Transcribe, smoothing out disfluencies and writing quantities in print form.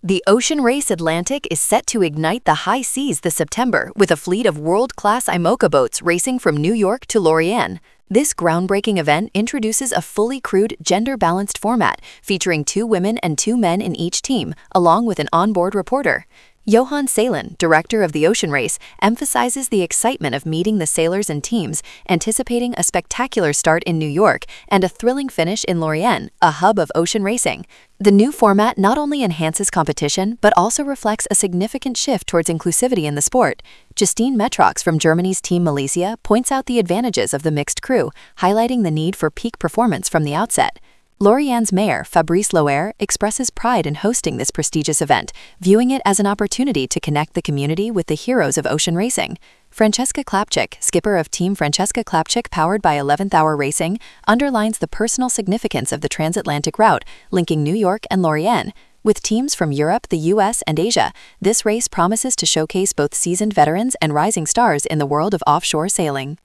The Ocean Race Atlantic is set to ignite the high seas this September with a fleet of world-class IMOCA boats racing from New York to Lorient. This groundbreaking event introduces a fully crewed, gender-balanced format featuring 2 women and 2 men in each team, along with an onboard reporter. Johan Salen, director of the Ocean Race, emphasizes the excitement of meeting the sailors and teams, anticipating a spectacular start in New York and a thrilling finish in Lorient, a hub of ocean racing. The new format not only enhances competition, but also reflects a significant shift towards inclusivity in the sport. Justine Metrox from Germany's Team Malaysia points out the advantages of the mixed crew, highlighting the need for peak performance from the outset. Lorient's mayor, Fabrice Loer, expresses pride in hosting this prestigious event, viewing it as an opportunity to connect the community with the heroes of ocean racing. Francesca Klapczyk, skipper of Team Francesca Klapczyk powered by 11th Hour Racing, underlines the personal significance of the transatlantic route, linking New York and Lorient. With teams from Europe, the US, and Asia, this race promises to showcase both seasoned veterans and rising stars in the world of offshore sailing.